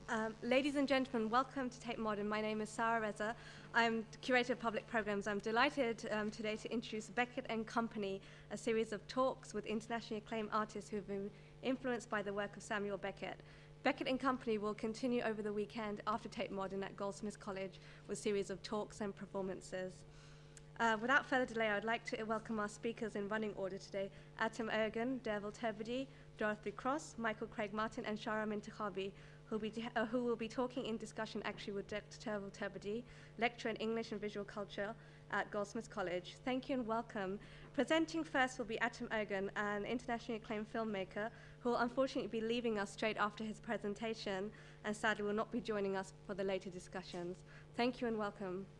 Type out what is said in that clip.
Ladies and gentlemen, welcome to Tate Modern. My name is Sarah Reza. I'm the Curator of Public Programs. I'm delighted today to introduce Beckett & Company, a series of talks with internationally acclaimed artists who have been influenced by the work of Samuel Beckett. Beckett & Company will continue over the weekend after Tate Modern at Goldsmiths College with a series of talks and performances. Without further delay, I'd like to welcome our speakers in running order today: Atom Ergen, Derval Terbedi, Dorothy Cross, Michael Craig Martin, and Shara Mintakhabi, who will be talking in discussion actually with Dr. Derval Terbedi, lecturer in English and Visual Culture at Goldsmiths College. Thank you and welcome. Presenting first will be Atom Ergen, an internationally acclaimed filmmaker who will unfortunately be leaving us straight after his presentation and sadly will not be joining us for the later discussions. Thank you and welcome.